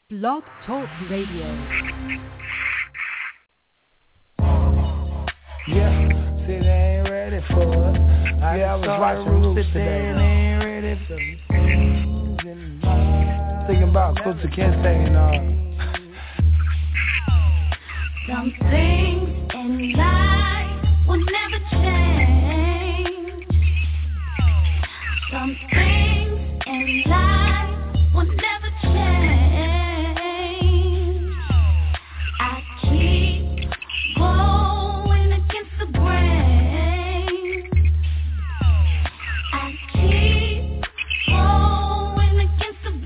Blog Talk Radio. Yeah, see they ain't ready for it. I was watching Roots today. They ain't ready for it. Thinking about Kunta Kinte and Some things in life will never change. Some things in life will never change. I keep going against the grain. I keep going against the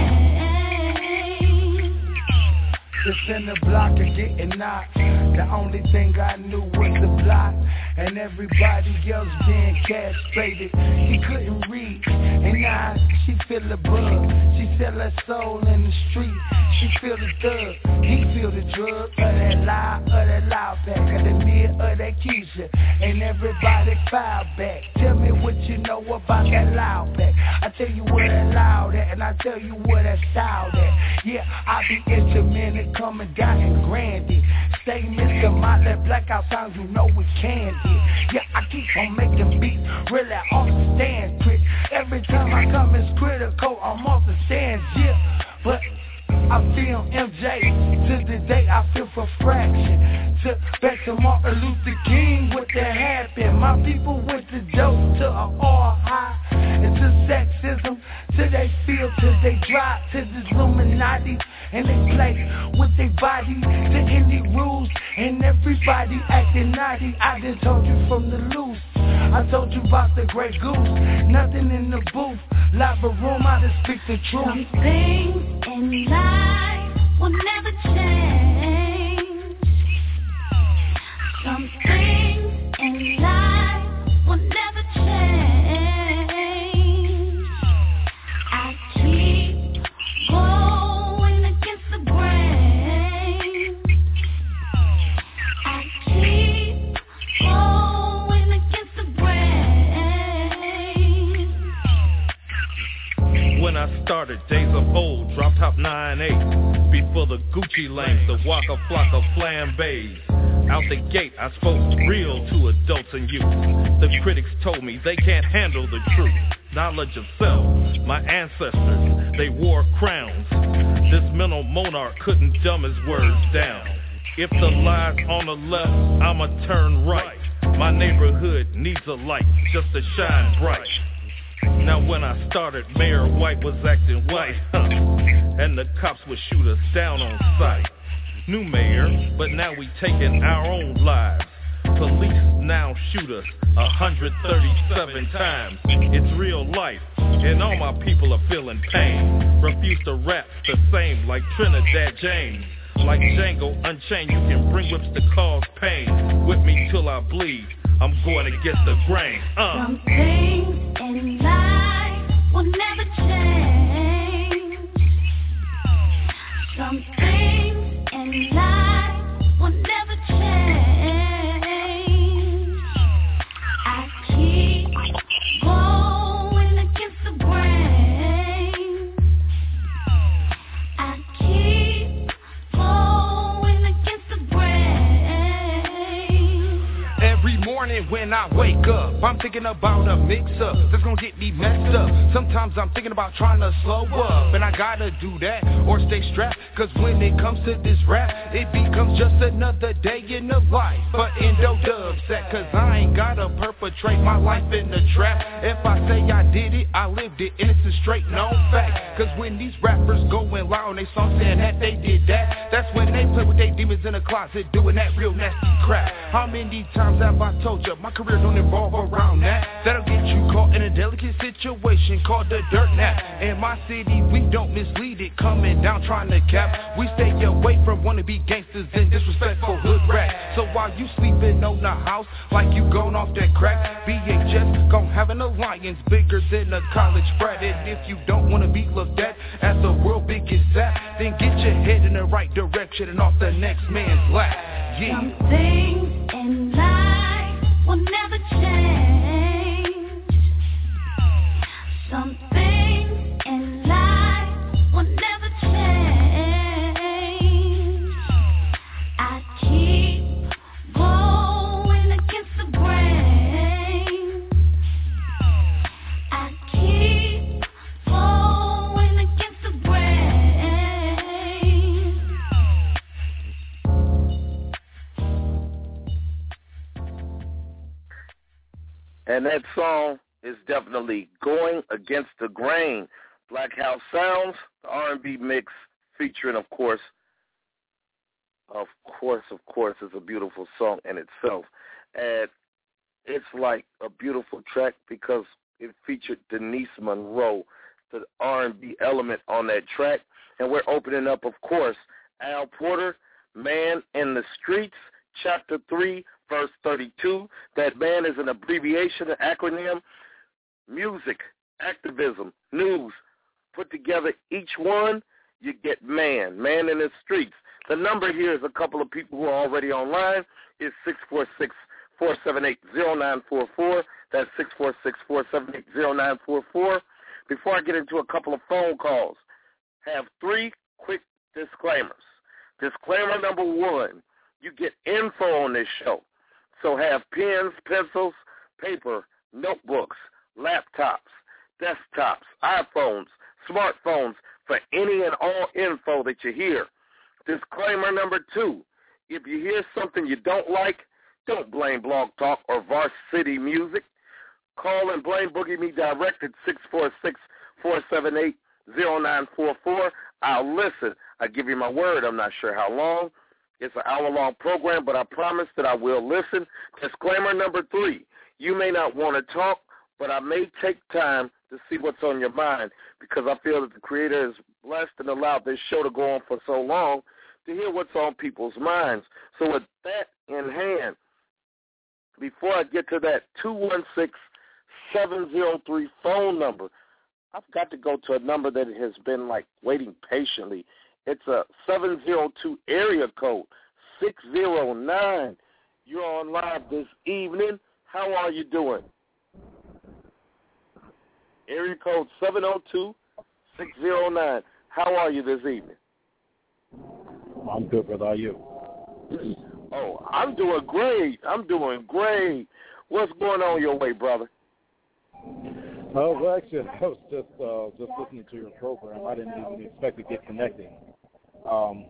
grain. Just in the block of getting knocked. The only thing I knew was the block, and everybody else being castrated. He couldn't read, and now she feel the bug. She sell her soul in the street. She feel the thug, he feel the drug. Of that lie, of that loud pack, of the mid, of that Keisha. And everybody file back. Tell me what you know about that loud pack. I tell you where that loud at, and I tell you where that style at. Yeah, I be instrumental coming down in Grandy. Stay Mr. Motley, blackout sounds, you know we can do. Yeah, I keep on making beats, really off the stand quick. Every time I come it's critical, I'm off the stands, yeah. But I feel MJ, to the day I feel for fraction. Back to Martin Luther King, what that happened. My people went to dope, to a all high, and to sexism, till they feel, till they drop, to the Illuminati. And they play with their body, to any rules, and everybody acting naughty. I done told you from the loose, I told you about the Grey Goose. Nothing in the booth, live a room, I just speak the truth. Some things in life will never change. Some things in life will never change. I keep going against the grain. I keep going against the grain. When I started, days of old, drop top 9-8. Before the Gucci lanes, the Waka Flocka flambés. Out the gate, I spoke real to adults and youth. The critics told me they can't handle the truth. Knowledge of self, my ancestors, they wore crowns. This mental monarch couldn't dumb his words down. If the lie's on the left, I'ma turn right. My neighborhood needs a light just to shine bright. Now when I started, Mayor White was acting white, and the cops would shoot us down on sight. New mayor, but now we taking our own lives. Police now shoot us 137 times. It's real life, and all my people are feeling pain. Refuse to rap the same like Trinidad James. Like Django Unchained, you can bring whips to cause pain. Whip me till I bleed, I'm going against the grain. Some things in life will never change. Some things in life will never change. I keep going against the grain. I keep going against the grain. Every morning when I wake up, I'm thinking about a mix-up that's gonna get me messed up. Sometimes I'm thinking about trying to slow up, and I gotta do that or stay strapped. Cause when it comes to this rap, it becomes just another day in the life. But Endo Dubset, cause I ain't gotta perpetrate my life in the trap. If I say I did it, I lived it, and it's a straight known fact. Cause when these rappers going loud on they song saying that they did that, that's when they play with their demons in the closet doing that real nasty crap. How many times have I told you my career don't involve around that? That'll get you caught in a delicate situation called the dirt nap. In my city we don't mislead it, coming down trying to cap. We stay away from wannabe gangsters and disrespectful hood rap. So while you sleeping on the house like you going off that crack, BHS gon' have an alliance bigger than a college frat. And if you don't wanna be looked at as the world biggest sap, then get your head in the right direction and off the next man's lap. Yeah. Some things in life will never change. Some things in life will never change. And that song is definitely Going Against the Grain. Black House Sounds, the R&B mix featuring, of course, is a beautiful song in itself. And it's like a beautiful track because it featured Denise Monroe, the R&B element on that track. And we're opening up, of course, Al Porter, Man in the Streets, Chapter 3, Verse 32. That man is an abbreviation, an acronym, music, activism, news. Put together each one, you get Man in the Streets. The number here is a couple of people who are already online. It's 646-478-0944. That's 646-478-0944. Before I get into a couple of phone calls, have 3 quick disclaimers. Disclaimer number 1, you get info on this show. So have pens, pencils, paper, notebooks, laptops, desktops, iPhones, smartphones for any and all info that you hear. Disclaimer number 2, if you hear something you don't like, don't blame Blog Talk or Varsity Music. Call and blame Boogie Me direct at 646-478-0944. I'll listen. I give you my word. I'm not sure how long. It's an hour-long program, but I promise that I will listen. Disclaimer number 3, you may not want to talk, but I may take time to see what's on your mind because I feel that the Creator is blessed and allowed this show to go on for so long to hear what's on people's minds. So with that in hand, before I get to that 216-703 phone number, I've got to go to a number that has been, waiting patiently. It's a 702 area code, 609. You're on live this evening. How are you doing? Area code 702-609. How are you this evening? I'm good, brother. How are you? Oh, I'm doing great. What's going on your way, brother? Well, actually, I was just listening to your program. I didn't even expect to get connected. On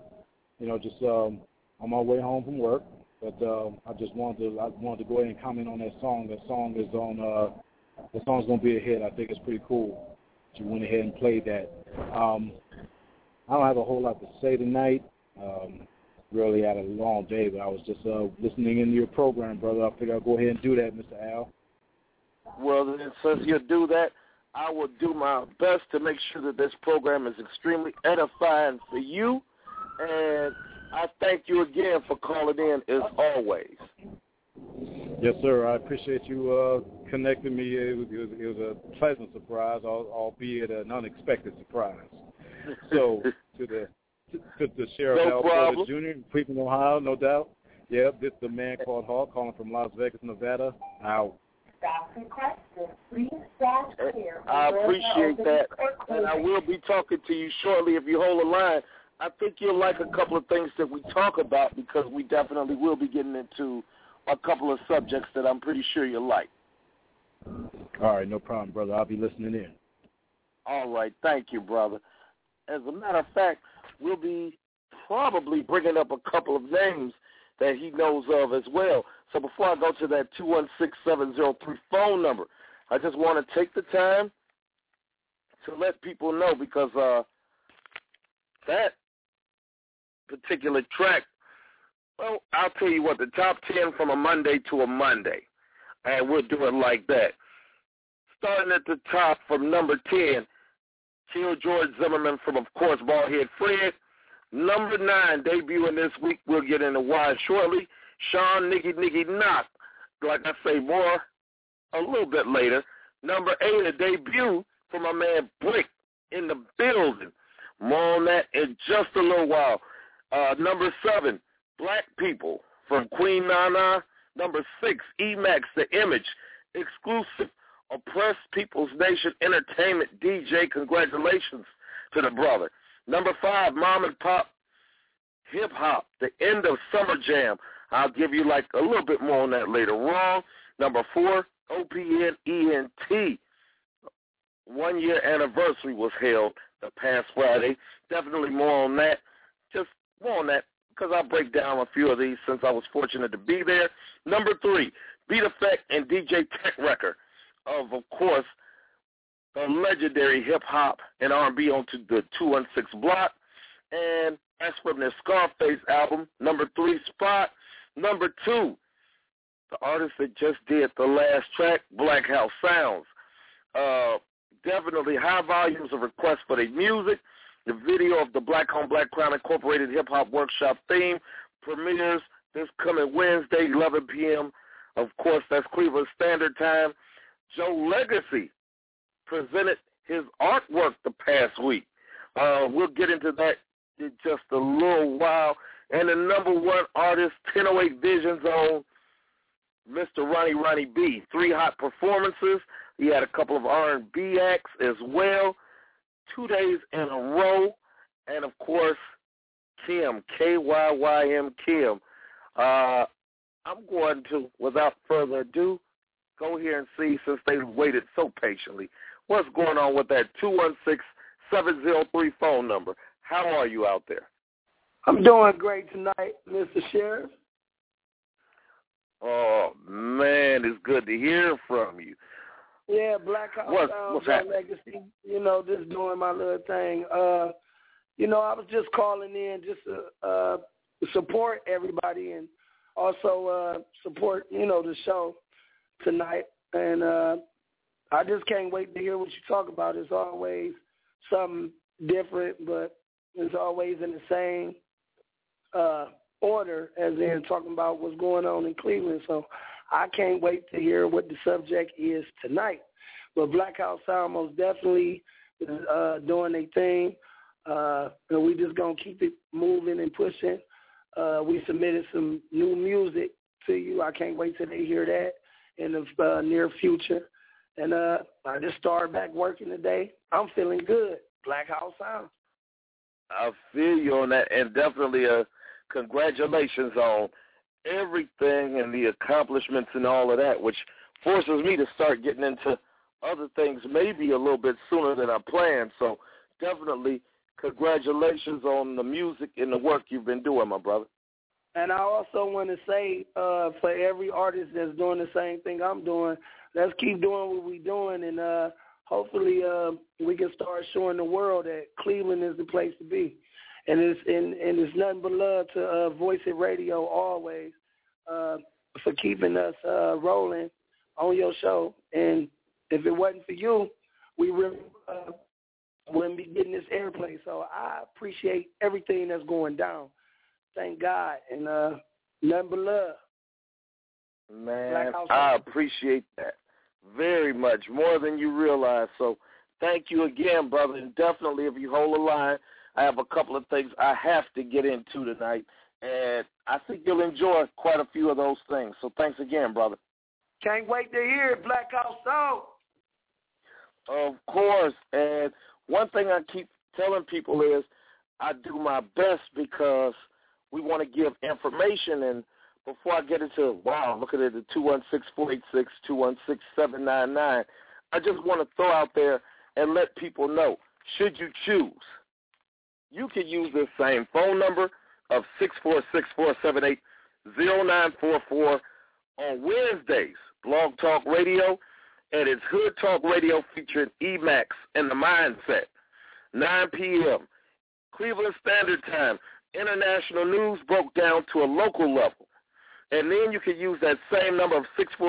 my way home from work, but I wanted to go ahead and comment on that song. That song is on. The song's gonna be a hit. I think it's pretty cool. You went ahead and played that. I don't have a whole lot to say tonight. Really had a long day, but I was just listening into your program, brother. I figured I'll go ahead and do that, Mr. Al. Well, then, since you do that, I will do my best to make sure that this program is extremely edifying for you. And I thank you again for calling in, as always. Yes, sir. I appreciate you connecting me. It was a pleasant surprise, albeit an unexpected surprise. So to the Sheriff Al Porter Jr. in Cleveland, Ohio, no doubt. Yeah, this is the man called Hawk calling from Las Vegas, Nevada. Out. I appreciate that, and I will be talking to you shortly if you hold the line. I think you'll like a couple of things that we talk about because we definitely will be getting into a couple of subjects that I'm pretty sure you'll like. All right, no problem, brother. I'll be listening in. All right, thank you, brother. As a matter of fact, we'll be probably bringing up a couple of names that he knows of as well. So before I go to that 216-703 phone number, I just want to take the time to let people know because that particular track, well, I'll tell you what, the top 10 from a Monday to a Monday, and we'll do it like that. Starting at the top from number 10, Kill George Zimmerman from, of course, Baldhead Fred. Number 9, debuting this week, we'll get into why shortly, Sean Niggy Knock. Like I say, more a little bit later. Number 8, a debut from my man Brick in the building. More on that in just a little while. Number 7, Black People from Queen Nana. Number 6, Emax, The Image, exclusive Oppressed People's Nation Entertainment DJ. Congratulations to the brother. Number 5, Mom and Pop Hip Hop, The End of Summer Jam. I'll give you like a little bit more on that later on. Number 4, OPN ENT. 1 year anniversary was held the past Friday. Definitely more on that. Just more on that because I'll break down a few of these since I was fortunate to be there. Number 3, Beat Effect, and DJ Tech Record of course, the legendary hip-hop and R&B onto the 216 block. And that's from their Scarface album, number 3 spot. Number 2, the artist that just did the last track, Black House Sounds. Definitely high volumes of requests for their music. The video of the Black on Black Crown Incorporated Hip Hop Workshop theme premieres this coming Wednesday, 11 p.m. Of course, that's Cleveland Standard Time. Joe Legacy presented his artwork the past week. We'll get into that in just a little while. And the number 1 artist, 1008 Vision Zone, Mr. Ronnie B. 3 hot performances. He had a couple of R&B acts as well, 2 days in a row. And, of course, Kim, Kyym Kim. I'm going to, without further ado, go here and see, since they waited so patiently, what's going on with that 216-703 phone number. How are you out there? I'm doing great tonight, Mr. Sheriff. Oh, man, it's good to hear from you. Yeah, Black House Sounds Legacy, just doing my little thing. I was just calling in just to support everybody and also support, the show tonight. And I just can't wait to hear what you talk about. It's always something different, but it's always in the same order as in talking about what's going on in Cleveland. So I can't wait to hear what the subject is tonight. But Black House Sound most definitely is doing their thing. And we just going to keep it moving and pushing. We submitted some new music to you. I can't wait till they hear that in the near future. And I just started back working today. I'm feeling good. Black House Sound. I feel you on that, and definitely congratulations on everything and the accomplishments and all of that, which forces me to start getting into other things maybe a little bit sooner than I planned. So definitely congratulations on the music and the work you've been doing, my brother. And I also want to say for every artist that's doing the same thing I'm doing, let's keep doing what we're doing, and hopefully we can start showing the world that Cleveland is the place to be. And it's nothing but love to Voice It Radio always for keeping us rolling on your show. And if it wasn't for you, we really wouldn't be getting this airplay. So I appreciate everything that's going down. Thank God. And nothing but love. Man, I appreciate that very much, more than you realize. So thank you again, brother. And definitely, if you hold the line, I have a couple of things I have to get into tonight. And I think you'll enjoy quite a few of those things. So thanks again, brother. Can't wait to hear it, Black House Sound. Of course. And one thing I keep telling people is I do my best because we want to give information. And before I get into, look at it, the 216-486-216-799, I just want to throw out there and let people know, should you choose, you can use this same phone number of 646-478-0944 on Wednesdays, Blog Talk Radio, and it's Hood Talk Radio featuring Emax and The Mindset, 9 p.m. Cleveland Standard Time. International news broke down to a local level. And then you can use that same number of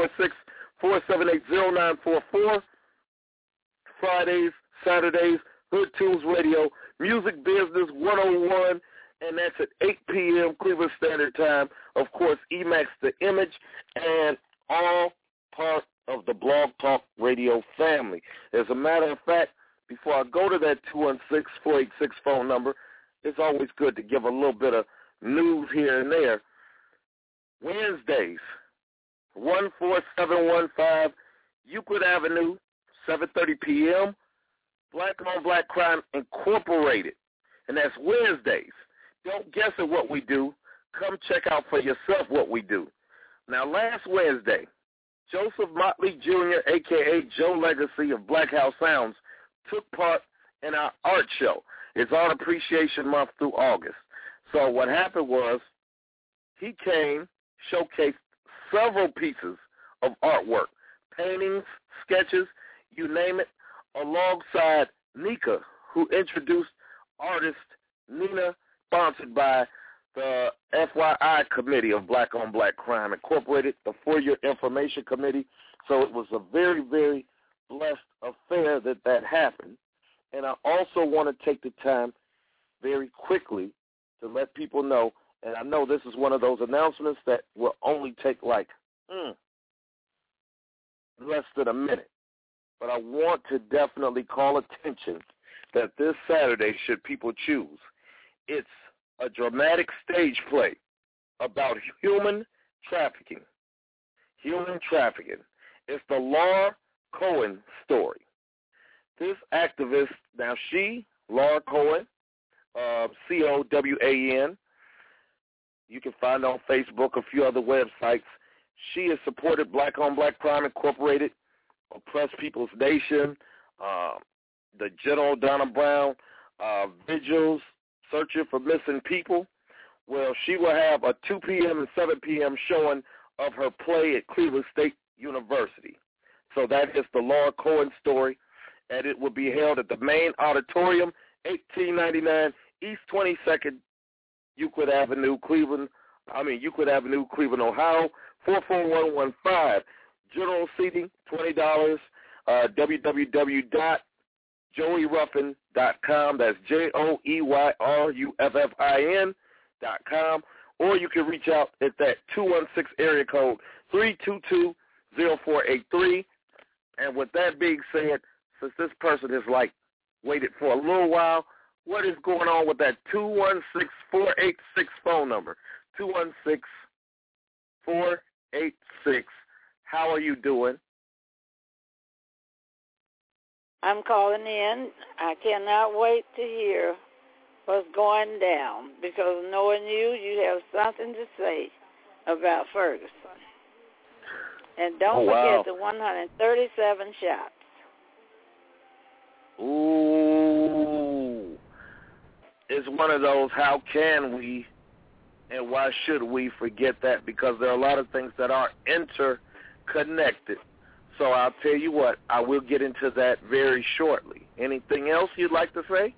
646-478-0944, Fridays, Saturdays, Hood Tunes Radio, Music Business 101, and that's at 8 p.m. Cleveland Standard Time. Of course, Emax The Image, and all part of the Blog Talk Radio family. As a matter of fact, before I go to that 216-486 phone number, it's always good to give a little bit of news here and there. Wednesdays, 14715 Euclid Avenue, 7:30 p.m., Black on Black Crime Incorporated. And that's Wednesdays. Don't guess at what we do. Come check out for yourself what we do. Now, last Wednesday, Joseph Motley Jr., a.k.a. Joe Legacy of Black House Sounds, took part in our art show. It's Art Appreciation Month through August. So what happened was he came, showcased several pieces of artwork, paintings, sketches, you name it, alongside Nika, who introduced artist Nina, sponsored by the FYI Committee of Black on Black Crime Incorporated, the For Your Information Committee. So it was a very, very blessed affair that happened. And I also want to take the time very quickly to let people know, and I know this is one of those announcements that will only take like less than a minute, but I want to definitely call attention that this Saturday, should people choose, it's a dramatic stage play about human trafficking. Human trafficking. It's the Laura Cohen story. This activist, now she, Laura Cohen, C-O-W-A-N, you can find on Facebook, a few other websites. She has supported Black on Black Crime Incorporated, Oppressed People's Nation, the General Donna Brown vigils, searching for missing people. Well, she will have a 2 p.m. and 7 p.m. showing of her play at Cleveland State University. So that is the Laura Cohen story, and it will be held at the main auditorium, 1899 East 22nd Euclid Avenue, Cleveland, Ohio, 44115. General seating, $20. www.joeyruffin.com. That's JOEYRUFFIN.com. Or you can reach out at that 216 area code 322-0483. And with that being said, since this person has waited for a little while, what is going on with that 216-486 phone number? 216-486. How are you doing? I'm calling in. I cannot wait to hear what's going down, because knowing you have something to say about Ferguson. And don't forget the 137 shots. Ooh. It's one of those, how can we and why should we forget that? Because there are a lot of things that are interconnected. So I'll tell you what, I will get into that very shortly. Anything else you'd like to say?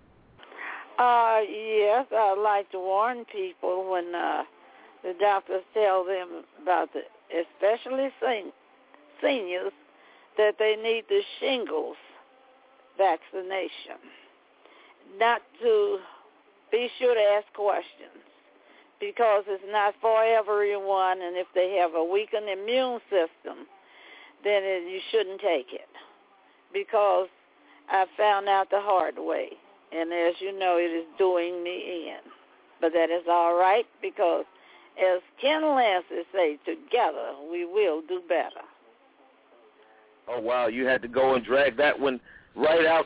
Yes, I'd like to warn people when the doctors tell them about especially seniors, that they need the shingles vaccination. Not to be sure to ask questions, because it's not for everyone, and if they have a weakened immune system, then you shouldn't take it, because I found out the hard way, and as you know, it is doing me in. But that is all right, because as Ken Lancy say, together we will do better. Oh, wow, you had to go and drag that one right out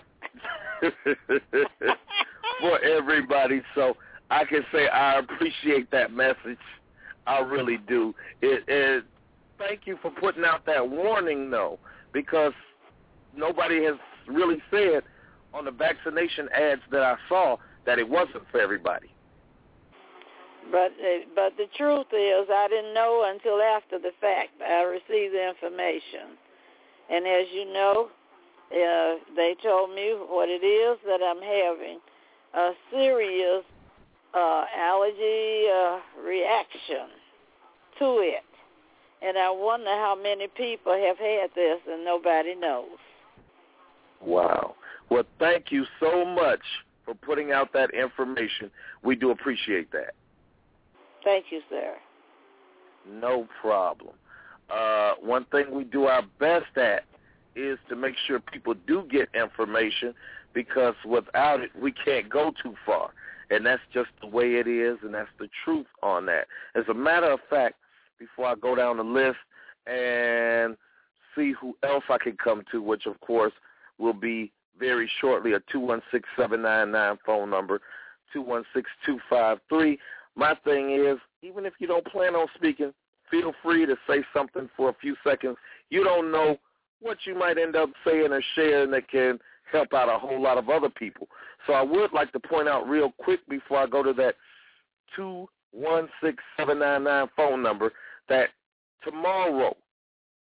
for everybody. So I can say I appreciate that message. I really do. Thank you for putting out that warning, though, because nobody has really said on the vaccination ads that I saw that it wasn't for everybody. But the truth is, I didn't know until after the fact. I received the information. And as you know, they told me what it is, that I'm having a serious allergy reaction to it. And I wonder how many people have had this and nobody knows. Wow. Well, thank you so much for putting out that information. We do appreciate that. Thank you, sir. No problem. One thing we do our best at is to make sure people do get information, because without it, we can't go too far. And that's just the way it is, and that's the truth on that. As a matter of fact, before I go down the list and see who else I can come to, which, of course, will be very shortly a 216-799 phone number, 216-253. My thing is, even if you don't plan on speaking, feel free to say something for a few seconds. You don't know what you might end up saying or sharing that can help out a whole lot of other people. So I would like to point out real quick before I go to that 216-799 phone number that tomorrow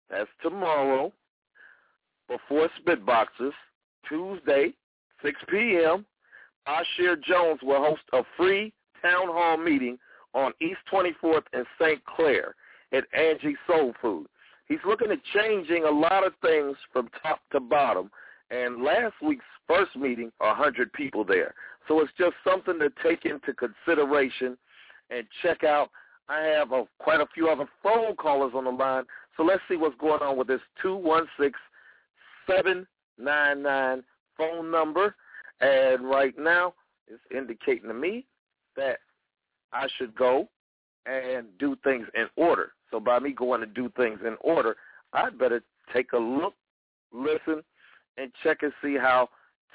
That's tomorrow before Spitboxers. Tuesday, 6 p.m., Ashir Jones will host a free town hall meeting on East 24th and St. Clair at Angie Soul Food. He's looking at changing a lot of things from top to bottom, and last week's first meeting, 100 people there. So it's just something to take into consideration and check out. I have quite a few other phone callers on the line, so let's see what's going on with this 216-799 phone number. And right now it's indicating to me that I should go and do things in order. So by me going to do things in order, I'd better take a look, listen, and check and see how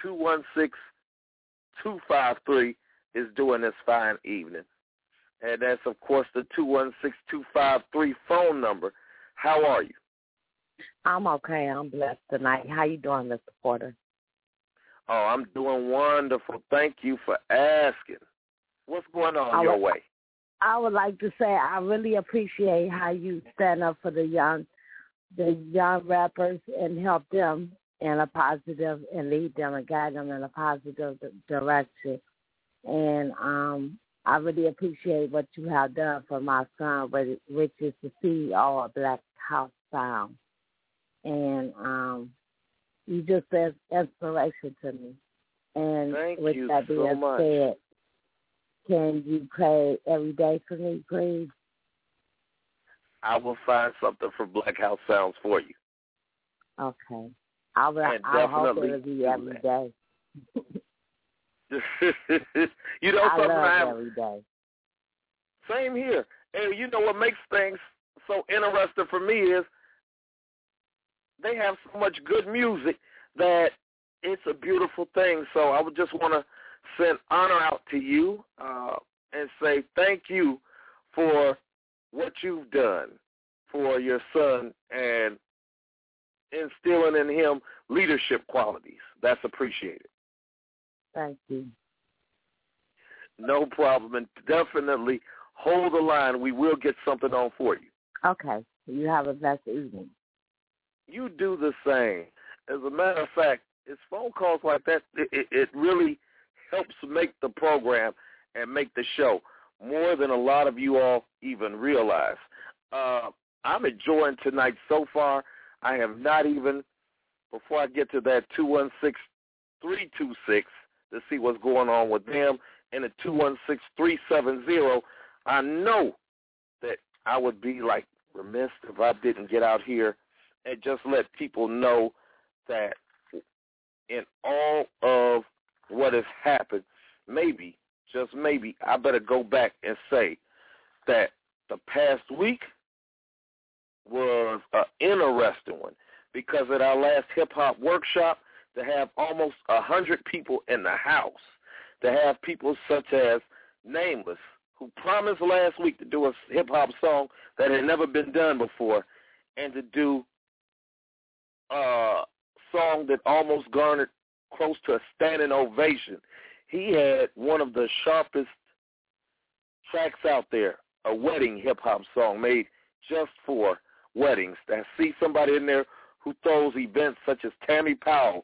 216-253 is doing this fine evening. And that's, of course, the 216-253 phone number. How are you? I'm okay. I'm blessed tonight. How you doing, Mr. Porter? Oh, I'm doing wonderful. Thank you for asking. What's going on your way? I would like to say I really appreciate how you stand up for the young rappers and help them in a positive and lead them and guide them in a positive direction. And I really appreciate what you have done for my son, which is to see all Black House Sound. And you just been inspiration to me. And thank with you that being so much. said, can you play every day for me, please? I will find something for Black House Sounds for you. Okay. I'll hope it'll be every day. You know something? I love every day. Same here. And you know what makes things so interesting for me is they have so much good music that it's a beautiful thing. So I would just want to send honor out to you and say thank you for what you've done for your son and instilling in him leadership qualities. That's appreciated. Thank you. No problem. And definitely hold the line. We will get something on for you. Okay. You have a blessed evening. You do the same. As a matter of fact, it's phone calls like that, it really helps make the program and make the show more than a lot of you all even realize. I'm enjoying tonight so far. I have not even, before I get to that 216-326 to see what's going on with them, and the 216-370, I know that I would be like remiss if I didn't get out here and just let people know that in all of what has happened, maybe, just maybe, I better go back and say that the past week was an interesting one, because at our last hip-hop workshop, to have almost 100 people in the house, to have people such as Nameless, who promised last week to do a hip-hop song that had never been done before, and to do a song that almost garnered close to a standing ovation. He had one of the sharpest tracks out there, a wedding hip-hop song made just for weddings. I see somebody in there who throws events such as Tammy Powell,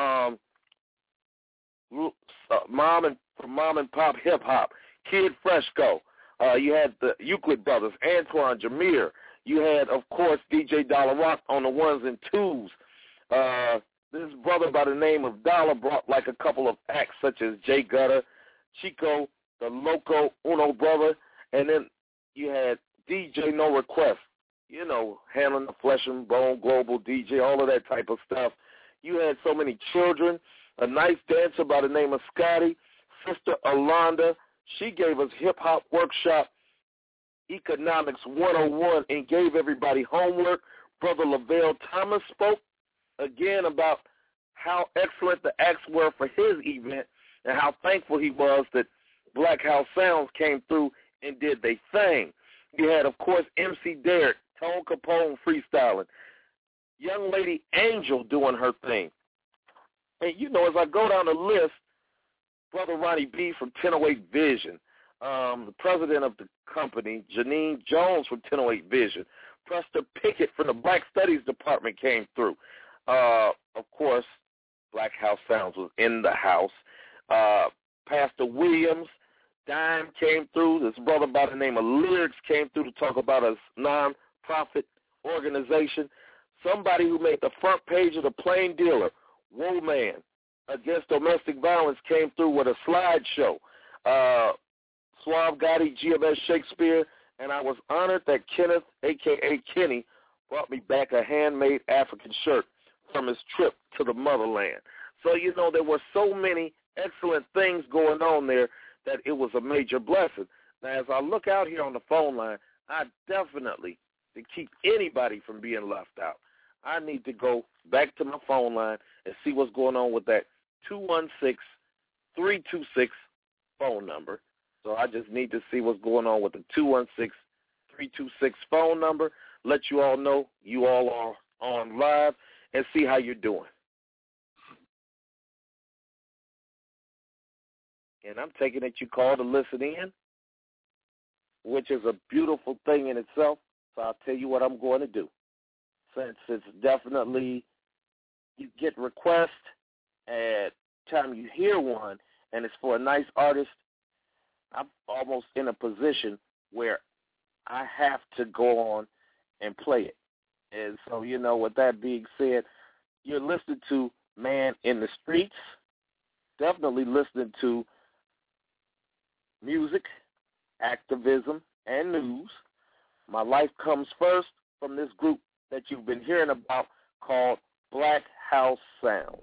Mom and Pop Hip Hop, Kid Fresco. You had the Euclid Brothers, Antoine, Jameer. You had, of course, DJ Dollar Rock on the ones and twos. This brother by the name of Dollar brought like a couple of acts such as Jay Gutter, Chico, the Loco Uno brother, and then you had DJ No Request, you know, handling the Flesh and Bone, Global DJ, all of that type of stuff. You had so many children, a nice dancer by the name of Scotty, Sister Alonda. She gave us hip-hop workshop, Economics 101, and gave everybody homework. Brother Lavelle Thomas spoke again about how excellent the acts were for his event and how thankful he was that Black House Sounds came through and did their thing. You had, of course, MC Derek, Tone Capone freestyling, young lady Angel doing her thing. And, you know, as I go down the list, Brother Ronnie B. from 1008 Vision, the president of the company, Janine Jones from 1008 Vision, Preston Pickett from the Black Studies Department came through. Of course, Black House Sounds was in the house. Pastor Williams, Dime came through. This brother by the name of Lyrics came through to talk about a non-profit organization. Somebody who made the front page of the Plain Dealer, Woolman, Against Domestic Violence, came through with a slideshow. Suave Gotti, GMS Shakespeare, and I was honored that Kenneth, a.k.a. Kenny, brought me back a handmade African shirt from his trip to the motherland. So, you know, there were so many excellent things going on there that it was a major blessing. Now, as I look out here on the phone line, I definitely, to keep anybody from being left out, I need to go back to my phone line and see what's going on with that 216-326 phone number. So I just need to see what's going on with the 216-326 phone number, let you all know you all are on live, and see how you're doing. And I'm taking it you call to listen in, which is a beautiful thing in itself. So I'll tell you what I'm going to do. Since it's definitely, you get requests at time you hear one, and it's for a nice artist, I'm almost in a position where I have to go on and play it. And so, you know, with that being said, you're listening to Man in the Streets, definitely listening to music, activism, and news. My Life Comes First from this group that you've been hearing about called Black House Sounds.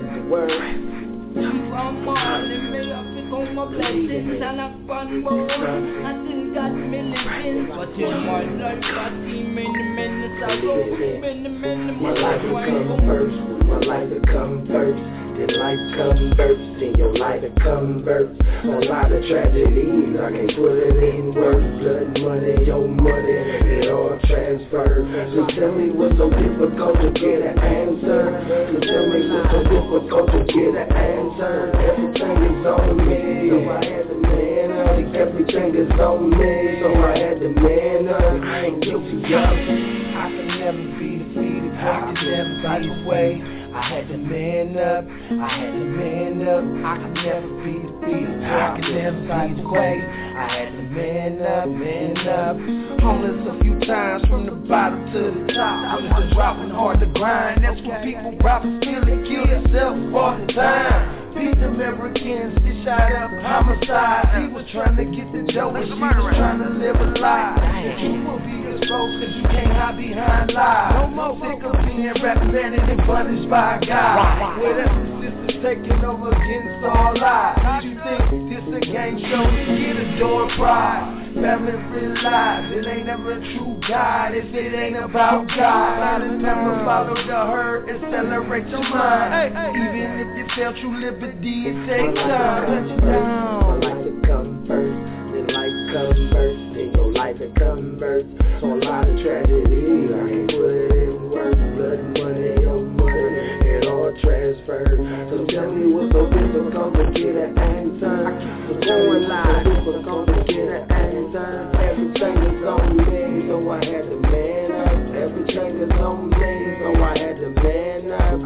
From morning, may I pick on my blessings and I fun more. I still got millions, but in my life I see many sorrows, many my life will come first, my life will come first. Then life come first, then your life will come first. A lot of tragedies, I can't put it in words. Blood money, your money, it all transfers. So tell me what's so difficult to get an answer. So tell me what's so difficult to get an answer. Everything is on me, so I had to man up. Everything is on me, so I had to man up. I ain't guilty of it. I can never be defeated, I can never find a way. I had to man up, I had to man up. I can never be defeated, I can never find a way. I had to man up. Homeless a few times from the bottom to the top. I was just dropping hard to grind. That's when people rob and steal and kill themselves all the time. These Americans, they shot up homicide. He was trying to get the dough, and she was trying to live a lie. You will be exposed cause you can't hide behind lies. No more sick of being represented and punished by God. Whatever the system's taking over against all lies. You think this a game show to get a door prize? Family realize it ain't never a true God if it ain't about God. Learn to never follow the herd and celebrate your mind. Even if you feel true liberty, it takes time. My life will come first, then life come first, then your life will come first. So a lot of tragedy, I can't put it in words. Blood money, your money, it all transfers. So tell me what's so difficult to get an answer. So tell me what's so difficult to get an answer. Everything is on me, so I had to man up. Everything is on me, so I had to man up.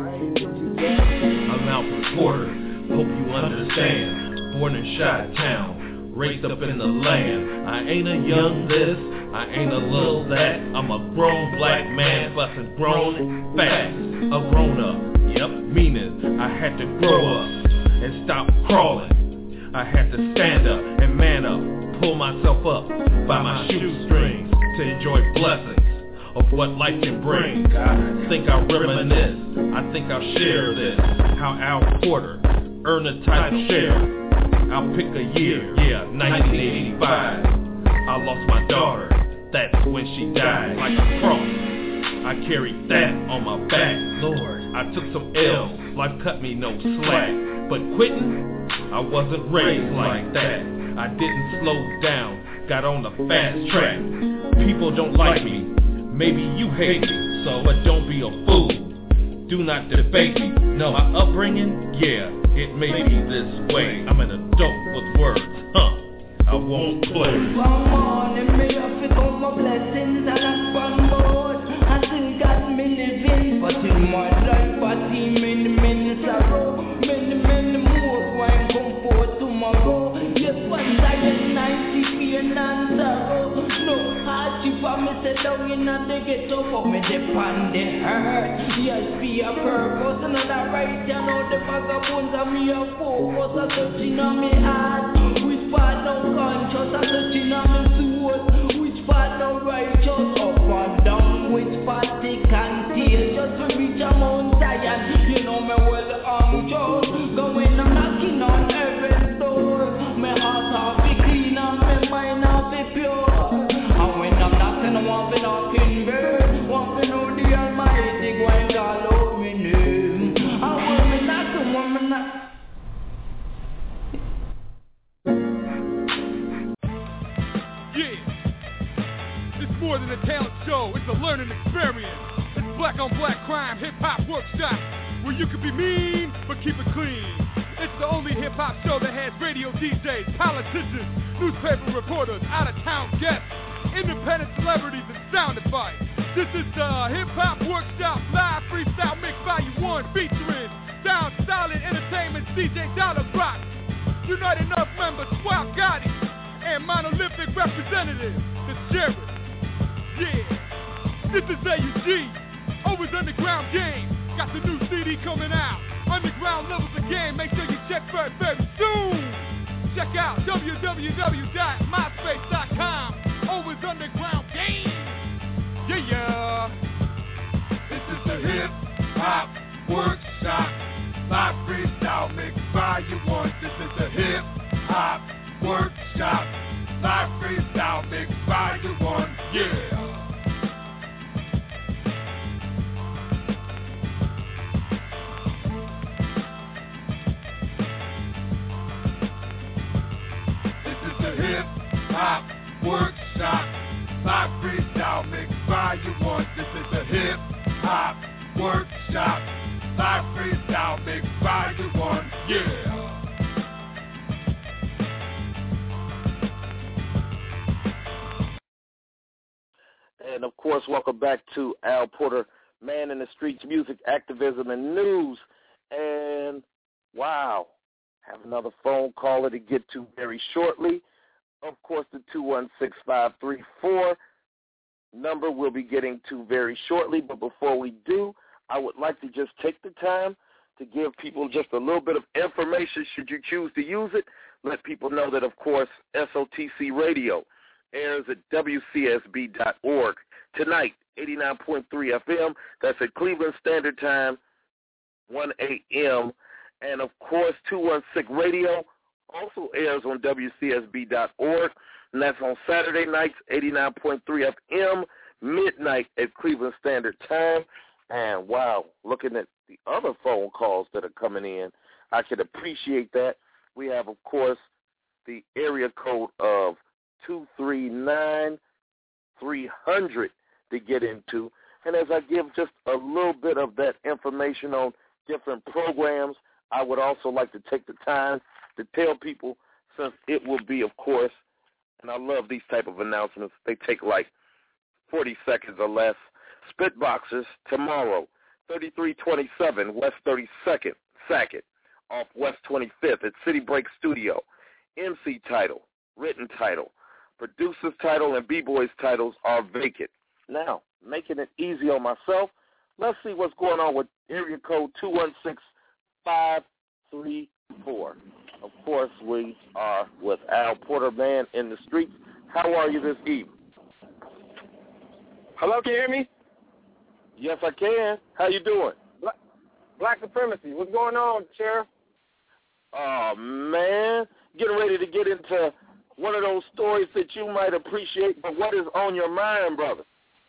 I'm Alfred Porter, hope you understand. Born in Chi-Town, raised up in the land. I ain't a young this, I ain't a little that. I'm a grown black man, fucking grown and fast. A grown up, yep, meaning I had to grow up and stop crawling. I had to stand up and man up, pull myself up by my shoestrings to enjoy blessings of what life can bring. I think I'll reminisce, I think I'll share this, how Al Porter earned a title share. I'll pick a year, 1985. I lost my daughter, that's when she died. Like a cross, I carried that on my back. Lord, I took some L's, life cut me no slack. But quitting, I wasn't raised like that. I didn't slow down, got on the fast track. People don't like me, maybe you hate me, so but don't be a fool. Do not debate me. No, my upbringing, yeah, it made me this way. I'm an adult with words, I won't play. One morning, may I pick on my blessings and I fun more. Yes, one side 90 fear and sorrow. No hardship for me sit down in the ghetto for me depend the hurt. Yes, be a purpose and a right. You know the vagabonds and me a focus. I'm searching on me heart. Which part no conscious? I'm searching on me soul. Which part no righteous? Up and down. Which part they can't tail? Just to reach a Mount Zion. You know me well, I'm just going, I'm knocking on heaven's door. My heart off be clean and my mind off be pure. And when I'm knocking, I want to knock in bed. Want to know the Almighty going to call out my name. And when me knock, Yeah, it's more than a talent show, it's a learning experience. It's black on black crime hip-hop workshop, where you can be mean, but keep it clean. It's the only hip-hop show that has radio DJs, politicians, newspaper reporters, out-of-town guests, independent celebrities, and sound advice. This is the Hip-Hop Workshop Live Freestyle Mix Volume 1 featuring Sound Solid Entertainment, CJ Dollar Rock, United Enough member Swap Gotti, and Monolithic representative, the Sheriff. Yeah, this is AUG, Always Underground Game. Got the new CD coming out, Underground Levels of Game. Make sure you check for it very soon. Check out www.myspace.com, Always Underground Game. Yeah. This is the Hip Hop Workshop Live Freestyle Mix Volume 1. This is the Hip Hop Workshop Live Freestyle Mix Volume 1. Yeah. Hip Hop Workshop Live Freestyle Mix Volume 1. This is the Hip Hop Workshop Live Freestyle Mix Volume 1. Yeah. And of course, welcome back to Al Porter, Man in the Streets, Music, Activism, and News. And wow, have another phone caller to get to very shortly. Of course, the 216-534 number we'll be getting to very shortly. But before we do, I would like to just take the time to give people just a little bit of information should you choose to use it. Let people know that, of course, SOTC Radio airs at WCSB.org tonight, 89.3 FM. That's at Cleveland Standard Time, 1 a.m. And, of course, 216 Radio also airs on WCSB.org, and that's on Saturday nights, 89.3 FM, midnight at Cleveland Standard Time. And, wow, looking at the other phone calls that are coming in, I can appreciate that. We have, of course, the area code of 239-300 to get into. And as I give just a little bit of that information on different programs, I would also like to take the time to tell people, since it will be, of course, and I love these type of announcements, they take like 40 seconds or less. Spitboxers tomorrow, 3327 West 32nd, Sackett, off West 25th at City Break Studio. MC title, written title, producer's title, and B-Boy's titles are vacant. Now, making it easy on myself, let's see what's going on with area code 216-534. Of course, we are with Al Porter, Man in the Streets. How are you this evening? Hello, can you hear me? Yes, I can. How you doing? Black supremacy. What's going on, Sheriff? Oh, man. Getting ready to get into one of those stories that you might appreciate, but what is on your mind, brother?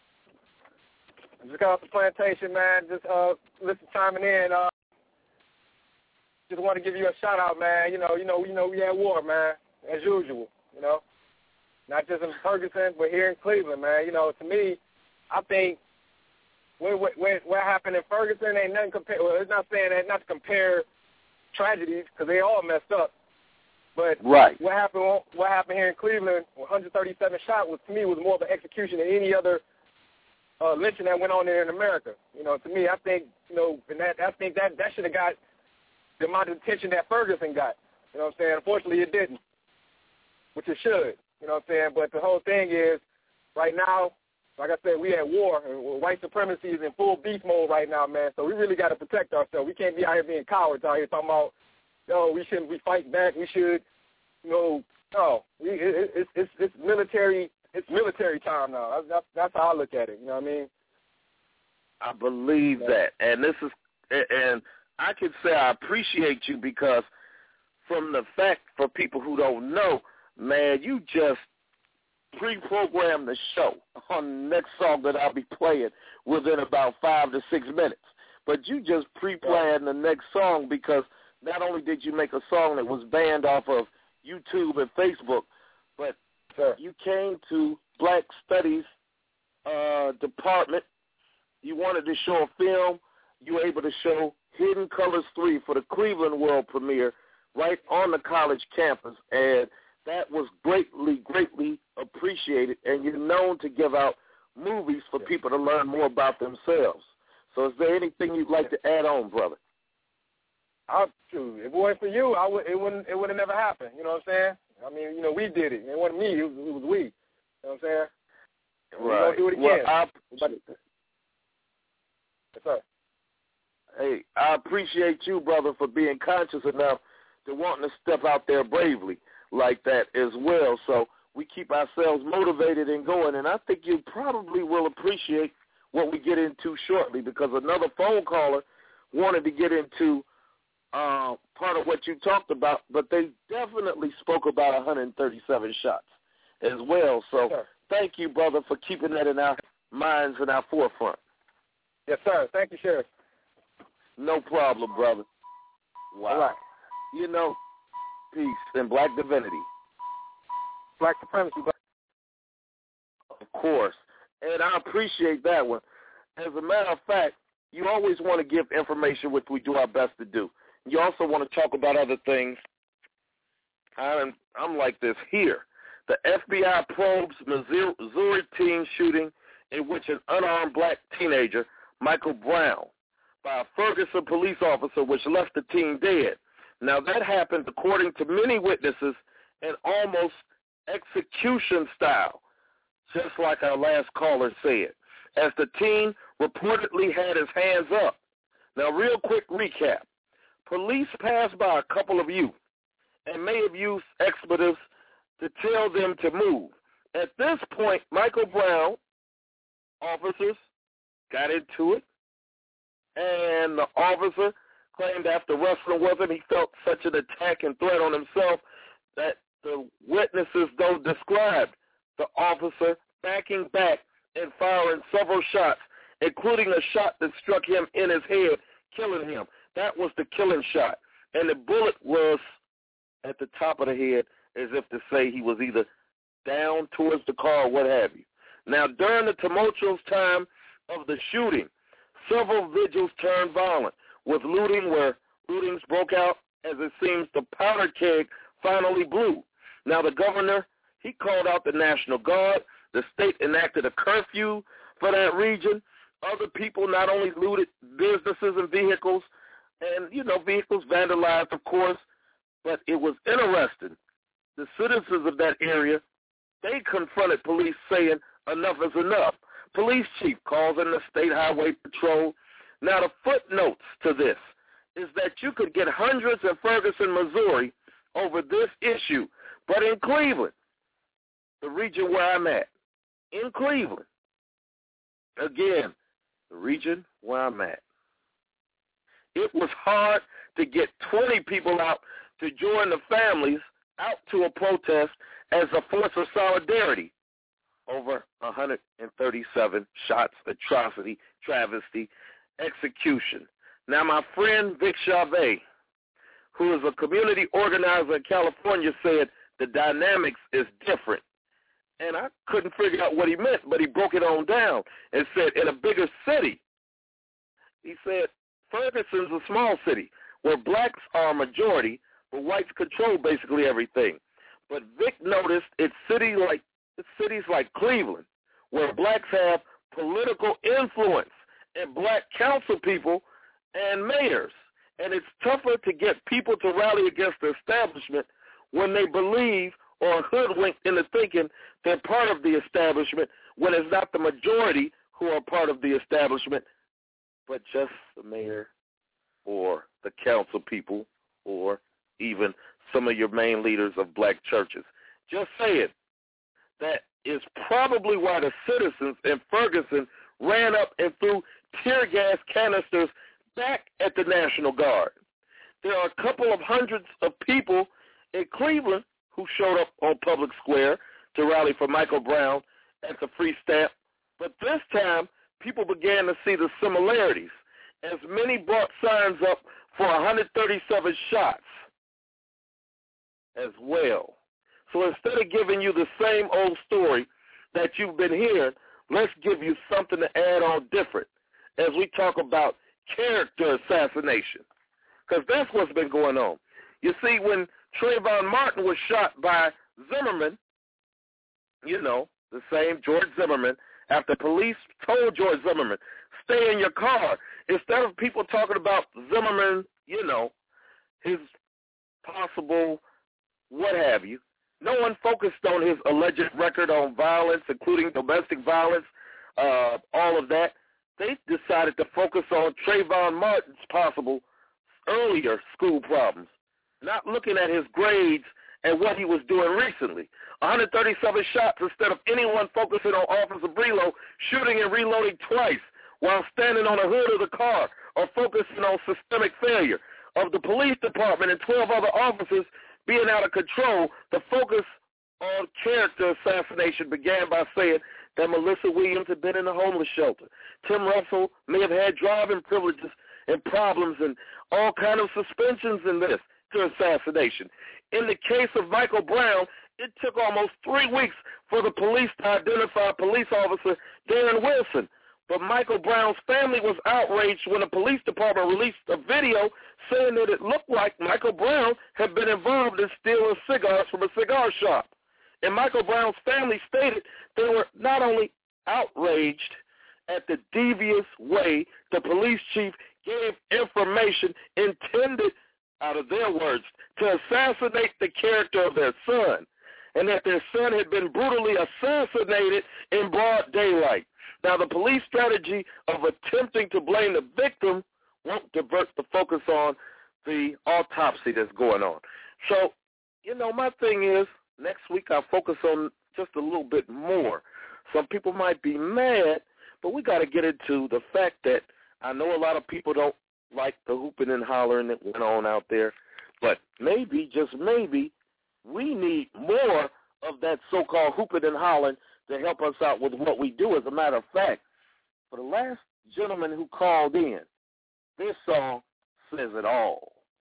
I just got off the plantation, man. Just chiming in. Just want to give you a shout out, man. You know, we at war, man, as usual. You know, not just in Ferguson, but here in Cleveland, man. You know, to me, I think what happened in Ferguson ain't nothing compared. Well, it's not saying that not to compare tragedies because they all messed up. But right. What happened here in Cleveland, 137 shot was to me was more of an execution than any other lynching that went on there in America. You know, to me, I think that should have got the amount of attention that Ferguson got. You know what I'm saying? Unfortunately, it didn't. which it should. You know what I'm saying? But the whole thing is, right now, like I said, we at war, and white supremacy is in full beef mode right now, man. So we really got to protect ourselves. We can't be out here being cowards out here talking about, we shouldn't. We fight back. We should, no. It's military. It's military time now. That's how I look at it. You know what I mean? I believe that, and I can say I appreciate you because from the fact for people who don't know, man, you just pre-programmed the show on the next song that I'll be playing within about 5 to 6 minutes. But you just pre-planned the next song because not only did you make a song that was banned off of YouTube and Facebook, but you came to Black Studies department. You wanted to show a film. You were able to show Hidden Colors 3 for the Cleveland world premiere right on the college campus, and that was greatly, greatly appreciated, and you're known to give out movies for people to learn more about themselves. So is there anything you'd like to add on, brother? If it wasn't for you, it wouldn't have never happened. You know what I'm saying? I mean, we did it. It wasn't me. It was we. You know what I'm saying? Right. We're going to do it again. Well, yes, sir. Hey, I appreciate you, brother, for being conscious enough to wanting to step out there bravely like that as well. So we keep ourselves motivated and going, and I think you probably will appreciate what we get into shortly because another phone caller wanted to get into part of what you talked about, but they definitely spoke about 137 shots as well. So thank you, brother, for keeping that in our minds and our forefront. Yes, sir. Thank you, Sheriff. No problem, brother. Wow. All right. You know, peace and Black divinity. Black supremacy. Of course. And I appreciate that one. As a matter of fact, you always want to give information, which we do our best to do. You also want to talk about other things. I'm like this here. The FBI probes Missouri teen shooting in which an unarmed black teenager, Michael Brown, by a Ferguson police officer, which left the teen dead. Now, that happened, according to many witnesses, in almost execution style, just like our last caller said, as the teen reportedly had his hands up. Now, real quick recap. Police passed by a couple of youth and may have used expletives to tell them to move. At this point, Michael Brown officers got into it, and the officer claimed after wrestling with him, he felt such an attack and threat on himself that the witnesses, though, described the officer backing back and firing several shots, including a shot that struck him in his head, killing him. That was the killing shot. And the bullet was at the top of the head, as if to say he was either down towards the car or what have you. Now, during the tumultuous time of the shooting, several vigils turned violent, with looting where lootings broke out as it seems the powder keg finally blew. Now, the governor, he called out the National Guard. The state enacted a curfew for that region. Other people not only looted businesses and vehicles, and, vehicles vandalized, of course, but it was interesting. The citizens of that area, they confronted police saying enough is enough. Police chief calls in the State Highway Patrol. Now, the footnotes to this is that you could get hundreds in Ferguson, Missouri over this issue. But in Cleveland, the region where I'm at, in Cleveland, again, the region where I'm at, it was hard to get 20 people out to join the families out to a protest as a force of solidarity over 137 shots, atrocity, travesty, execution. Now, my friend Vic Chavez, who is a community organizer in California, said the dynamics is different. And I couldn't figure out what he meant, but he broke it on down and said in a bigger city, he said, Ferguson's a small city where blacks are a majority, but whites control basically everything. But Vic noticed it's cities like Cleveland, where blacks have political influence and black council people and mayors. And it's tougher to get people to rally against the establishment when they believe or hoodwinked into thinking they're part of the establishment when it's not the majority who are part of the establishment, but just the mayor or the council people or even some of your main leaders of black churches. Just saying. That is probably why the citizens in Ferguson ran up and threw tear gas canisters back at the National Guard. There are a couple of hundreds of people in Cleveland who showed up on Public Square to rally for Michael Brown at the Free Stamp, but this time people began to see the similarities, as many brought signs up for 137 shots as well. So instead of giving you the same old story that you've been hearing, let's give you something to add on different as we talk about character assassination, because that's what's been going on. You see, when Trayvon Martin was shot by Zimmerman, you know, the same George Zimmerman, after police told George Zimmerman, stay in your car, instead of people talking about Zimmerman, you know, his possible what have you, no one focused on his alleged record on violence, including domestic violence, all of that. They decided to focus on Trayvon Martin's possible earlier school problems, not looking at his grades and what he was doing recently. 137 shots instead of anyone focusing on Officer Brelo shooting and reloading twice while standing on the hood of the car, or focusing on systemic failure of the police department and 12 other officers being out of control. The focus on character assassination began by saying that Melissa Williams had been in a homeless shelter. Tim Russell may have had driving privileges and problems and all kind of suspensions in this to assassination. In the case of Michael Brown, it took almost 3 weeks for the police to identify police officer Darren Wilson. But Michael Brown's family was outraged when the police department released a video saying that it looked like Michael Brown had been involved in stealing cigars from a cigar shop. And Michael Brown's family stated they were not only outraged at the devious way the police chief gave information intended, out of their words, to assassinate the character of their son, and that their son had been brutally assassinated in broad daylight. Now, the police strategy of attempting to blame the victim won't divert the focus on the autopsy that's going on. So, you know, my thing is, next week I'll focus on just a little bit more. Some people might be mad, but we got to get into the fact that I know a lot of people don't like the hooping and hollering that went on out there, but maybe, just maybe, we need more of that so-called hooping and hollering to help us out with what we do. As a matter of fact, for the last gentleman who called in, this song says it all.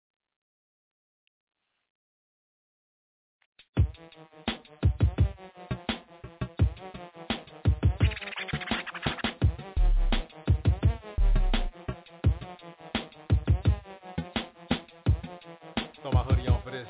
Throw my hoodie on for this.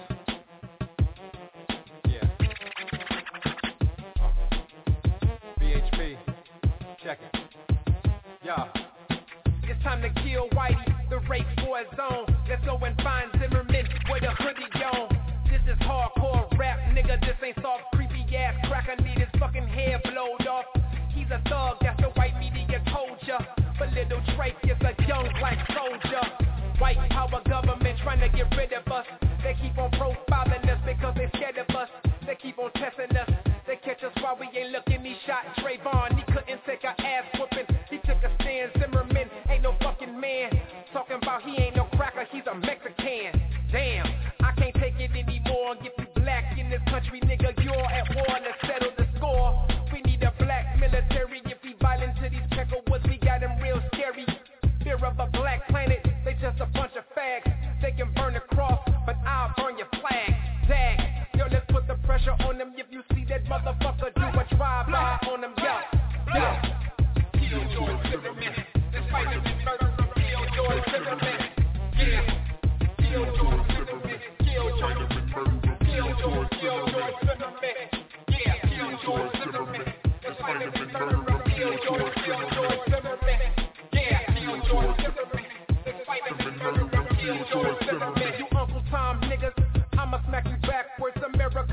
Check it. Yeah. It's time to kill Whitey, the rape war zone. Let's go and find Zimmerman with a hoodie on. This is hardcore rap, nigga. This ain't soft, creepy ass cracker. Need his fucking hair blowed off. He's a thug, that's the white media told ya. But little Drake is a young black soldier. White power government trying to get rid of us. They keep on profiling us because they scared of us. They keep on testing us. They catch us while we ain't looking. He shot Trayvon, he couldn't take a ass whooping. He took a stand. Zimmerman ain't no fucking man. Talking about he ain't no cracker, he's a Mexican. Damn, I can't take it anymore. Get you black in this country, nigga. You're at war, let's settle the score. We need a black military. If we violent to these Peckerwoods, we got them real scary. Fear of a black planet, they just a bunch of fags. They can burn the cross, but I'll burn your flag. Dag, yo, let's put the pressure on them. If you see that motherfucker, do a drive-by on them, yeah. Kill George Zimmerman. This fight is murder. Kill George Zimmerman. Yeah. Kill George Zimmerman. Kill George Zimmerman. Kill George Zimmerman. Yeah. Kill George Zimmerman. This fight is murder. Kill George Zimmerman. Yeah. Kill George Zimmerman. This fight is murder. Kill George Zimmerman. You Uncle Tom niggas, I'ma smack you backwards. America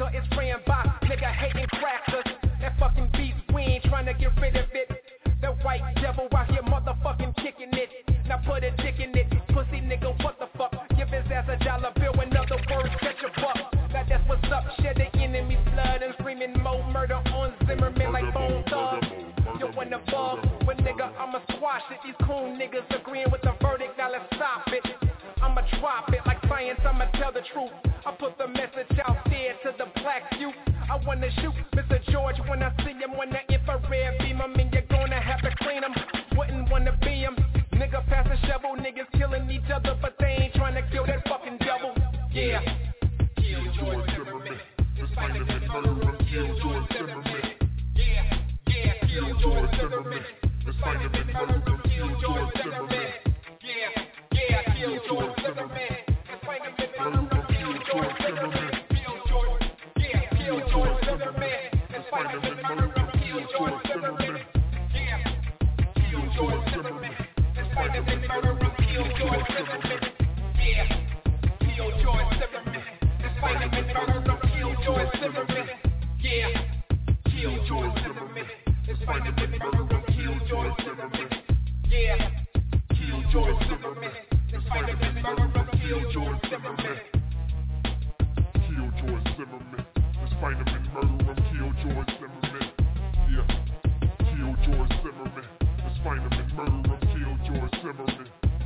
Africa is ran by nigga hating crackers. That fucking beast, we ain't trying to get rid of it. The white devil out here motherfucking kicking it. Now put a dick in it, pussy nigga, what the fuck? Give his ass a dollar bill, in other words, catch a buck. Now that's what's up, shed the enemy's blood and screaming more murder on Zimmerman like Bone Thugs. Yo, when above, but nigga, I'ma squash it. These cool niggas agreeing with the verdict, now let's stop it. I'ma drop it like science, I'ma tell the truth. I put the message out there to the black youth. I wanna shoot Mr. George when I see him, when the infrared beam him, and you're gonna have to clean him. Wouldn't wanna be him. Nigga pass a shovel, niggas killing each other, but they ain't trying to kill that fucking devil. Yeah. Kill George Zimmerman. Just find him and murder him. Kill George Zimmerman. Yeah. Yeah. Kill George Zimmerman. Just find him and murder him. Kill George Zimmerman. Yeah. Yeah. Kill George Zimmerman. Just find him and murder him. Kill George Zimmerman. Kill George. Yeah. Kill George Zimmerman. Just find him and murder him. Kill George Zimmerman. Yeah. Kill George Zimmerman. Find him and murder him, kill George Zimmerman. Yeah, kill George Zimmerman. Just find him and murder him, kill George Zimmerman. Yeah, kill George Zimmerman. Just find him and murder him, kill George Zimmerman. Yeah, kill George Zimmerman. Just find him and murder him, kill George Zimmerman. Kill George Zimmerman. Just find him and murder him, kill George Zimmerman. Yeah, kill George Zimmerman. Just find him and murder him. George Zimmerman.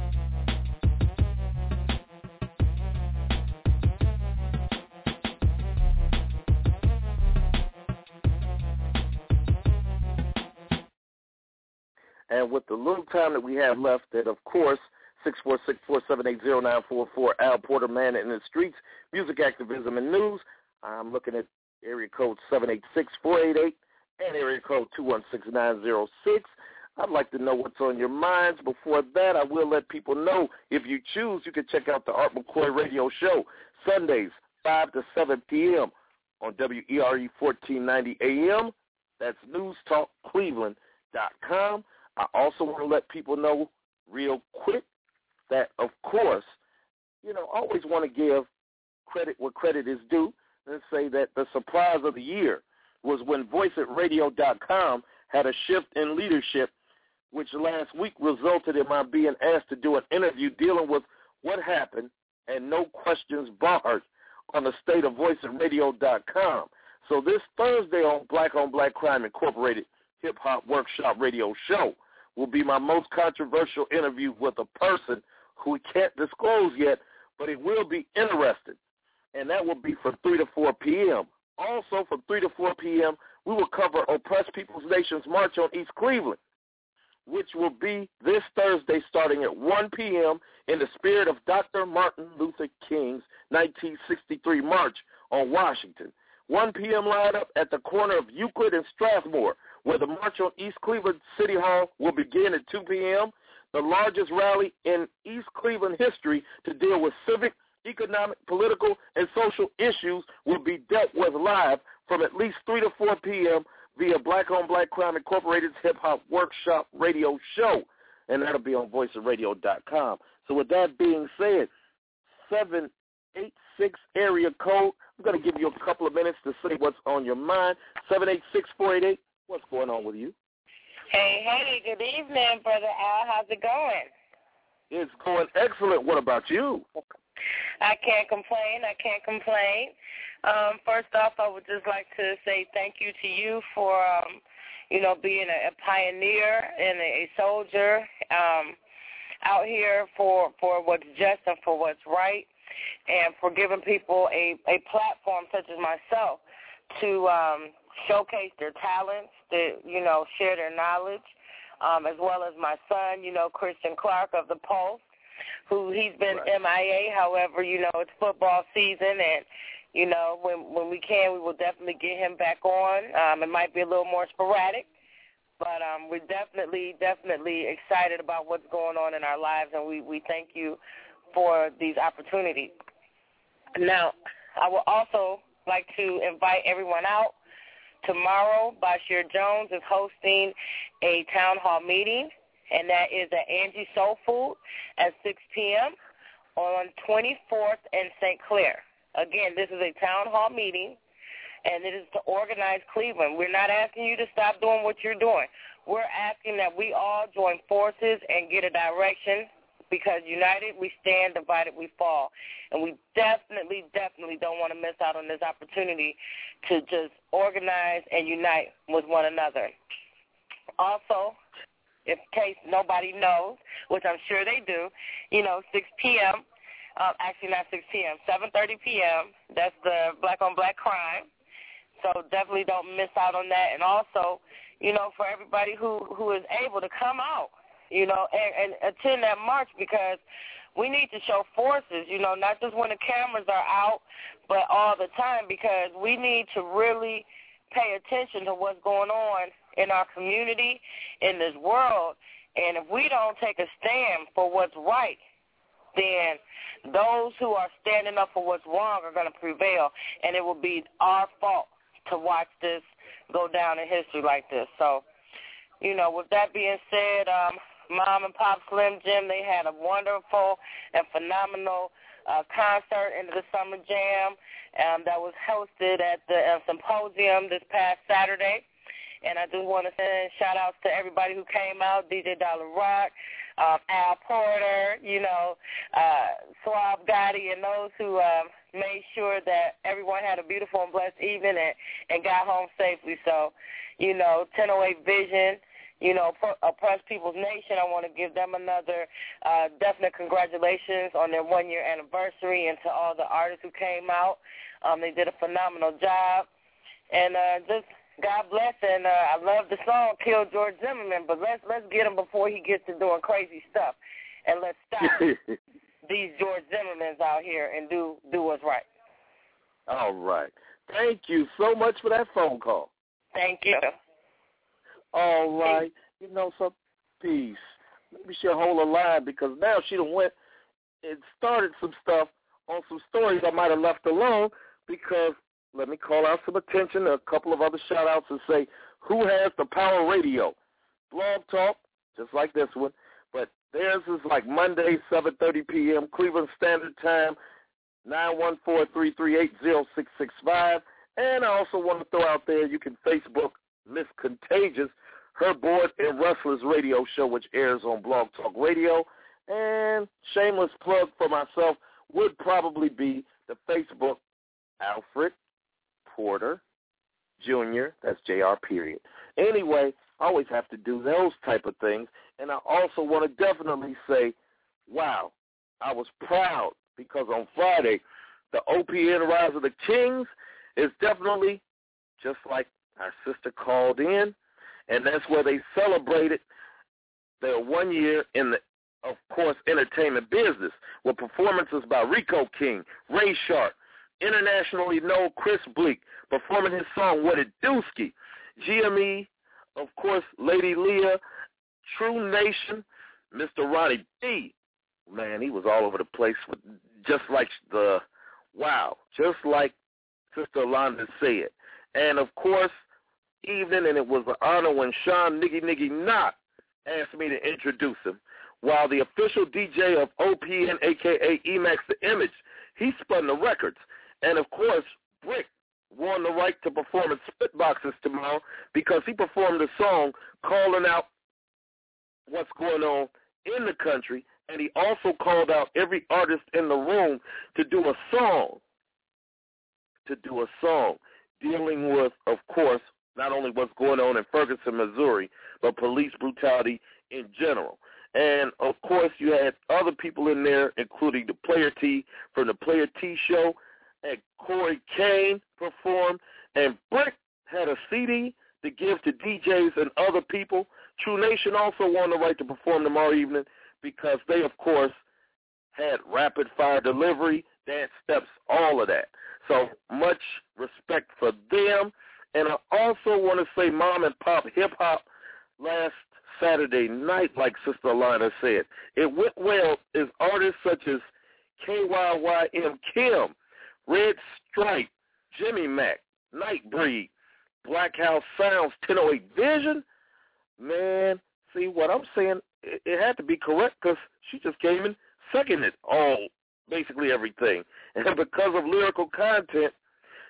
And with the little time that we have left, that of course, 646-478-0944, Al Porter, Man in the Streets, Music Activism and News. I'm looking at area code 786-488 and area code 216906. I'd like to know what's on your minds. Before that, I will let people know, if you choose, you can check out the Art McCoy Radio Show, Sundays, 5 to 7 p.m. on WERE 1490 AM. That's newstalkcleveland.com. I also want to let people know real quick that, of course, always want to give credit where credit is due and say that the surprise of the year was when VoiceItRadio.com had a shift in leadership, which last week resulted in my being asked to do an interview dealing with what happened and no questions barred on the state of VoiceItRadio.com. So this Thursday on Black Crime Incorporated Hip Hop Workshop Radio Show will be my most controversial interview with a person who we can't disclose yet, but it will be interesting. And that will be from 3 to 4 p.m. Also from 3 to 4 p.m., we will cover Oppressed People's Nation's March on East Cleveland, which will be this Thursday starting at 1 p.m. in the spirit of Dr. Martin Luther King's 1963 March on Washington. 1 p.m. lineup at the corner of Euclid and Strathmore, where the March on East Cleveland City Hall will begin at 2 p.m., the largest rally in East Cleveland history to deal with civic, economic, political, and social issues will be dealt with live from at least 3 to 4 p.m. via Black on Black Crime Incorporated's Hip Hop Workshop Radio Show, and that'll be on voiceofradio.com. So with that being said, 786 area code, I'm going to give you a couple of minutes to say what's on your mind. 786-488, what's going on with you? Hey, good evening, Brother Al. How's it going? It's going excellent. What about you? I can't complain. First off, I would just like to say thank you to you for, being a pioneer and a soldier out here for what's just and for what's right, and for giving people a platform such as myself to showcase their talents, to, share their knowledge, as well as my son, Christian Clark of the Pulse, who he's been MIA. However, it's football season, and, when we can, we will definitely get him back on. It might be a little more sporadic, but we're definitely excited about what's going on in our lives, and we thank you for these opportunities. Now, I would also like to invite everyone out. Tomorrow, Bashir Jones is hosting a town hall meeting, and that is at Angie Soul Food at 6 p.m. on 24th and St. Clair. Again, this is a town hall meeting and it is to organize Cleveland. We're not asking you to stop doing what you're doing. We're asking that we all join forces and get a direction, because united we stand, divided we fall. And we definitely don't want to miss out on this opportunity to just organize and unite with one another. Also, in case nobody knows, which I'm sure they do, 6 p.m., actually not 6 p.m., 7:30 p.m., that's the Black on Black crime. So definitely don't miss out on that. And also, for everybody who is able to come out, and attend that march, because we need to show forces, not just when the cameras are out, but all the time, because we need to really pay attention to what's going on in our community, in this world. And if we don't take a stand for what's right, then those who are standing up for what's wrong are going to prevail, and it will be our fault to watch this go down in history like this. So, with that being said, Mom and Pop Slim Jim, they had a wonderful and phenomenal concert into the Summer Jam that was hosted at the symposium this past Saturday. And I just want to send shout-outs to everybody who came out, DJ Dollar Rock, Al Porter, Suave Gotti, and those who made sure that everyone had a beautiful and blessed evening and got home safely. So, 1008 Vision, Oppressed People's Nation, I want to give them another definite congratulations on their 1-year anniversary, and to all the artists who came out. They did a phenomenal job. And just God bless, and I love the song "Kill George Zimmerman," but let's get him before he gets to doing crazy stuff, and let's stop these George Zimmermans out here and do what's right. All right. Thank you so much for that phone call. Thank you. All right. Some peace. Maybe she'll hold a line, because now she done went and started some stuff on some stories I might have left alone, because let me call out some attention, a couple of other shout-outs, and say, who has the Power Radio? Blog Talk, just like this one, but theirs is like Monday, 7:30 p.m., Cleveland Standard Time, 914-338-0665. And I also want to throw out there, you can Facebook Miss Contagious, her Board and Rustlers radio show, which airs on Blog Talk Radio. And shameless plug for myself would probably be the Facebook Alfred Porter Jr., that's JR period. Anyway, I always have to do those type of things. And I also want to definitely say, wow, I was proud, because on Friday, the OPN Rise of the Kings is definitely just like our sister called in, and that's where they celebrated their 1 year in the, of course, entertainment business, with performances by Rico King, Ray Sharp, internationally known Chris Bleak, performing his song What It Dooski, GME, of course, Lady Leah, True Nation, Mr. Ronnie B. Man, he was all over the place, just like just like Sister Alonda said. And, of course, evening, and it was an honor when Sean Niggy Knott asked me to introduce him, while the official DJ of OPN, a.k.a. Emax the Image, he spun the records. And, of course, Brick won the right to perform at Spitboxes tomorrow, because he performed a song calling out what's going on in the country, and he also called out every artist in the room to do a song dealing with, of course, not only what's going on in Ferguson, Missouri, but police brutality in general. And, of course, you had other people in there, including the Player T from the Player T Show, and Corey Kane performed, and Brick had a CD to give to DJs and other people. True Nation also won the right to perform tomorrow evening, because they, of course, had rapid-fire delivery, dance steps, all of that. So much respect for them. And I also want to say Mom and Pop Hip-Hop last Saturday night, like Sister Alana said. It went well as artists such as KYYM Kim, Red Stripe, Jimmy Mack, Nightbreed, Black House Sounds, 1008 Vision. Man, see what I'm saying, it had to be correct, because she just came in second at basically everything. And because of lyrical content,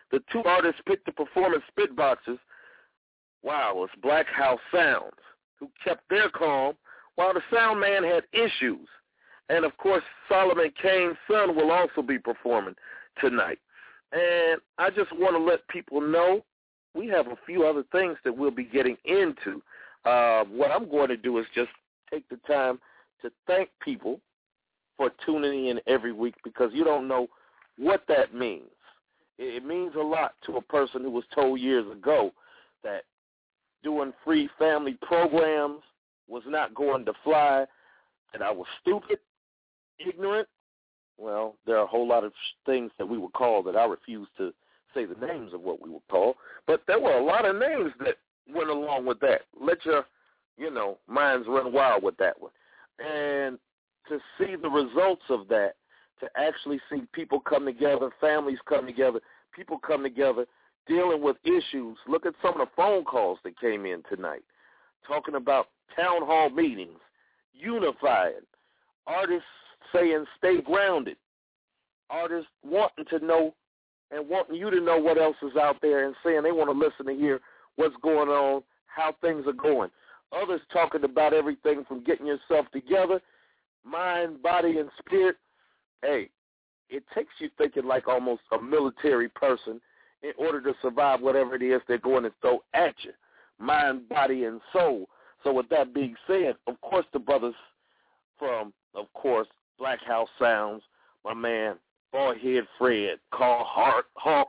The two artists picked to perform as Spitboxers, was Black House Sounds, who kept their calm while the sound man had issues. And, of course, Solomon Kane's son will also be performing tonight. And I just want to let people know we have a few other things that we'll be getting into. What I'm going to do is just take the time to thank people for tuning in every week, because you don't know what that means. It means a lot to a person who was told years ago that doing free family programs was not going to fly, that I was stupid, ignorant. Well, there are a whole lot of things that we would call that I refuse to say the names of what we would call, but there were a lot of names that went along with that. Let your, minds run wild with that one. And to see the results of that, to actually see people come together, families come together, people come together dealing with issues. Look at some of the phone calls that came in tonight, talking about town hall meetings, unifying, artists saying stay grounded, artists wanting to know and wanting you to know what else is out there and saying they want to listen to hear what's going on, how things are going. Others talking about everything from getting yourself together, mind, body, and spirit. Hey, it takes you thinking like almost a military person in order to survive whatever it is they're going to throw at you, mind, body, and soul. So with that being said, of course, the brothers from, of course, Black House Sounds, my man, Ballhead Fred, Carl Hawk,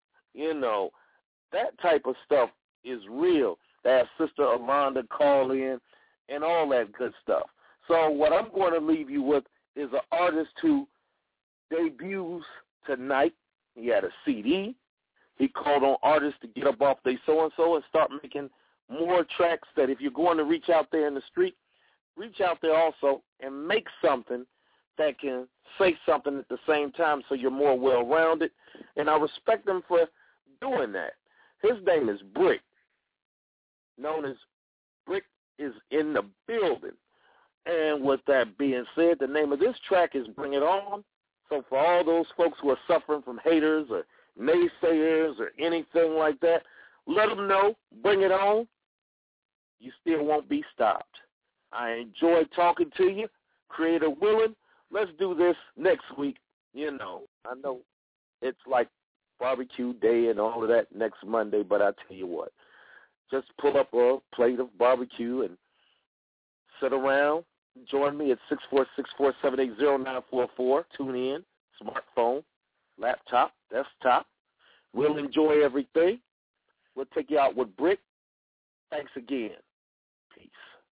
that type of stuff is real. That Sister Alonda call in and all that good stuff. So what I'm going to leave you with is an artist who debuts tonight. He had a CD. He called on artists to get up off their so-and-so and start making more tracks that if you're going to reach out there in the street, reach out there also and make something that can say something at the same time so you're more well-rounded. And I respect him for doing that. His name is Brick, known as Brick is in the building. And with that being said, the name of this track is Bring It On. So for all those folks who are suffering from haters or naysayers or anything like that, let them know, bring it on. You still won't be stopped. I enjoy talking to you. Creator willing, let's do this next week. I know it's like barbecue day and all of that next Monday, but I tell you what, just pull up a plate of barbecue and sit around. Join me at 646-478-0944. Tune in, smartphone, laptop, desktop. We'll enjoy everything. We'll take you out with Brick. Thanks again. Peace.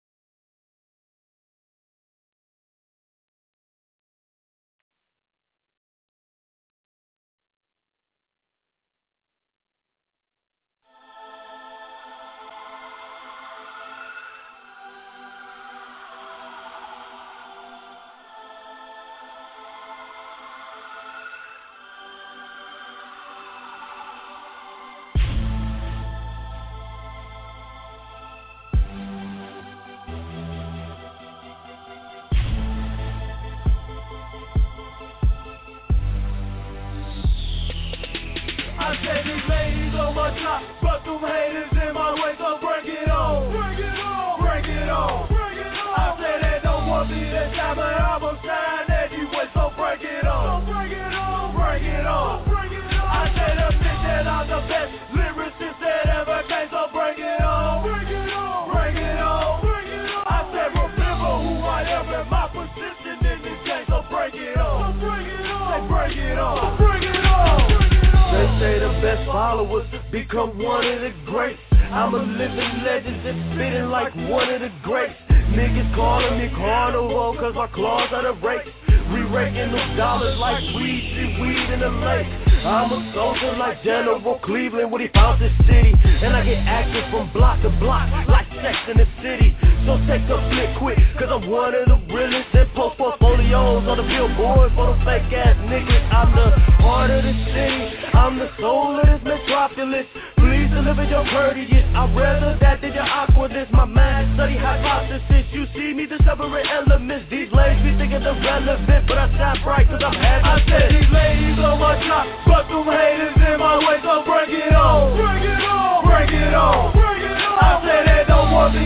Become one of the greats. I'm a living legend that's spitting like one of the greats. Niggas calling me carnival cause my claws are the rakes. We raking those dollars like weed, see weed in the lake. I'm a soldier like General Cleveland when he found this city. And I get active from block to block like Sex in the City. So take a flick quick cause I'm one of the realest and post portfolios on the billboard for the fake ass niggas. I'm the heart of the city, I'm the soul of this metropolis. Please deliver your courteous, I'd rather that than your awkwardness. My mind study hypothesis, you see me the separate elements. These ladies be thinking they're relevant, but I shine bright cause I'm happy. I said these ladies on my top, but them haters in my way so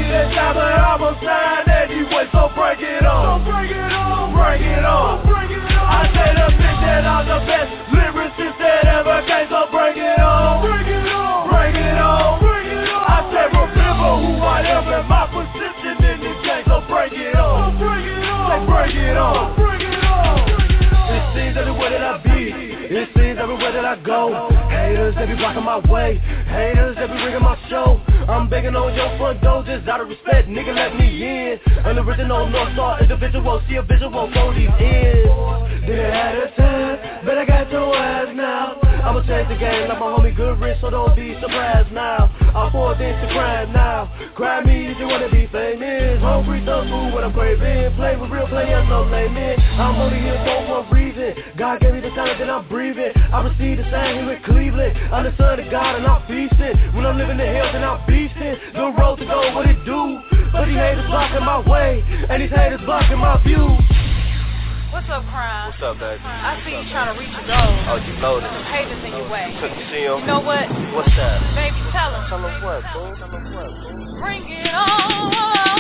this time, but I'm on time anyway, so bring it on. Bring it on. Bring it on. Bring it on. I say the bitch that I'm the best lyricist that ever came, so bring it on. Bring it on. Bring it on. Bring it on. I say remember who I am and my position in this game, so bring it on. Bring it on. Say bring it on. Bring it on. It seems everywhere that I be, it seems everywhere that I go. Haters, they be blocking my way. Haters, they be rigging my show. I'm begging on your front door just out of respect, nigga, let me in. An original North Star individual, see a visual for these ends. Didn't have the time, but I got your ass now. I'ma change the game like my homie Good Rich, so don't be surprised now. I'll forward Instagram now. Cry me if you wanna be famous. Hungry, thug food, what I'm craving. Play with real players, no layman. I'm only here for one reason. God gave me the talent that I'm breathing. I received the same here with Cleveland. I'm the son of God and I'm feasting. When I'm living the hills and I'm beasting. The road to go, what it do? But these haters blocking my way, and these haters blocking my view. What's up, Crime? What's up, baby? I see you trying to reach your goals. Oh, you know this. Some haters in your way. You see him? You know what? What's that? Baby, tell him. Tell him what, boo? Tell him what, boo? Bring it on.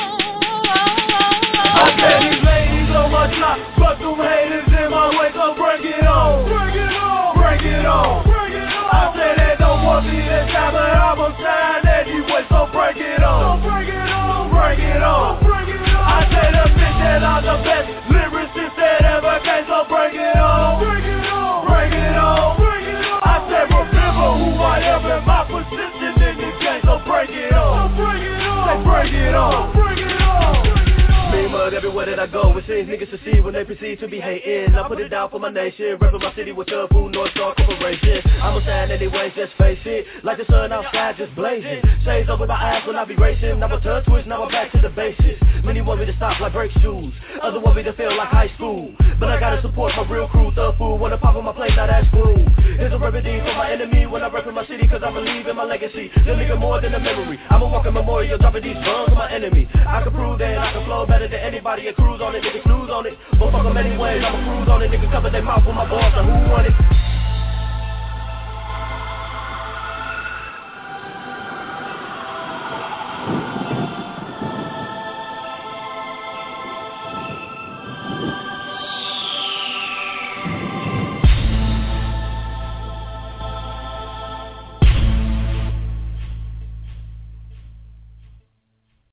I say these ladies on my top, but them haters in my way, so bring it on. Bring it on. Bring it on. Bring it on. I say they don't want me this time, but I'm on time anyway, so bring it on. So bring it on. Bring it on. Bring it on. I say the bitch that I'm the best lyricist that ever came, so bring it on. Bring it on. Bring it on. Bring it on. I say remember who I am and my position in this game, so bring it on. So bring it on. Say bring it on. Bring it on. Mean mug everywhere that I go, it seems niggas succeed when they proceed to be hating. I put it down for my nation, reppin' my city with the Food North Star Corporation. I'm a sign anyways, just face it, like the sun outside just blazing. Shades over my eyes when I be racing, now my tongue twist, now I'm back to the basics. Many want me to stop like brake shoes, others want me to feel like high school. But I gotta support my real crew, thug food, wanna pop on my plate, now that's cool. Here's a remedy for my enemy when I reppin' my city, cause I believe in my legacy. The nigga more than a memory, I'm a walking memorial, dropping these drums on my enemy. I can prove that I can flow better than anybody and cruise on it, nigga snooze on it. But fuck them anyways, I'ma cruise on it, nigga cover their mouth with my balls, so who want it?